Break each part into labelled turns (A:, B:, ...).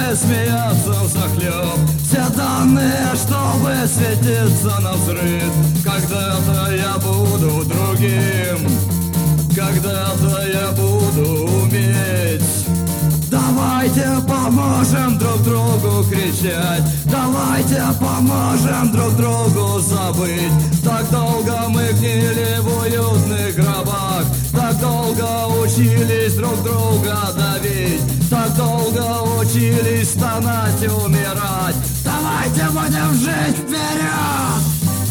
A: смеяться взахлеб, все данные, чтобы светиться на взрыв. Когда-то я буду другим, когда-то я буду уметь. Давайте поможем друг другу кричать, давайте поможем друг другу забыть. Так долго мы гнили в уютных гробах, так долго учились друг друга давить, так долго учились стонать и умирать. Давайте будем жить вперед!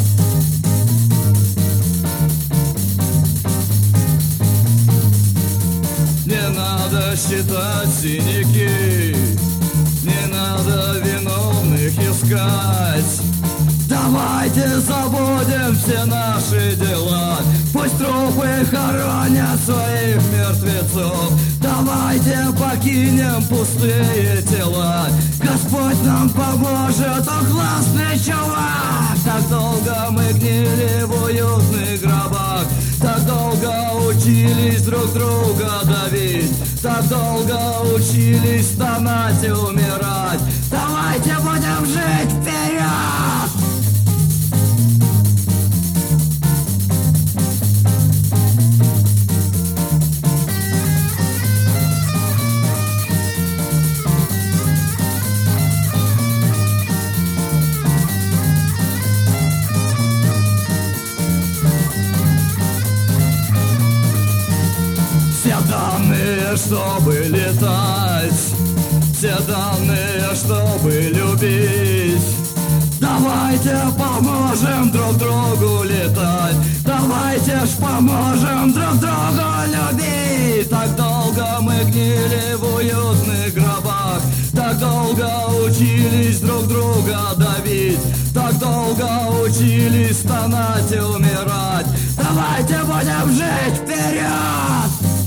A: Не надо считать синяки, не надо виновных искать. Давайте забудем все наши дела, пусть трупы хоронят своих мертвецов. Давайте покинем пустые тела, Господь нам поможет, он классный чувак. Так долго мы гнили в уютных гробах, так долго учились друг друга давить, так долго учились стонать и умирать. Давайте будем жить вперед! Все данные, чтобы летать, все данные, чтобы любить. Давайте поможем друг другу летать, давайте ж поможем друг другу любить. Так долго мы гнили в уютных гробах, так долго учились друг друга давить, так долго учились стонать и умирать. Давайте будем жить вперед!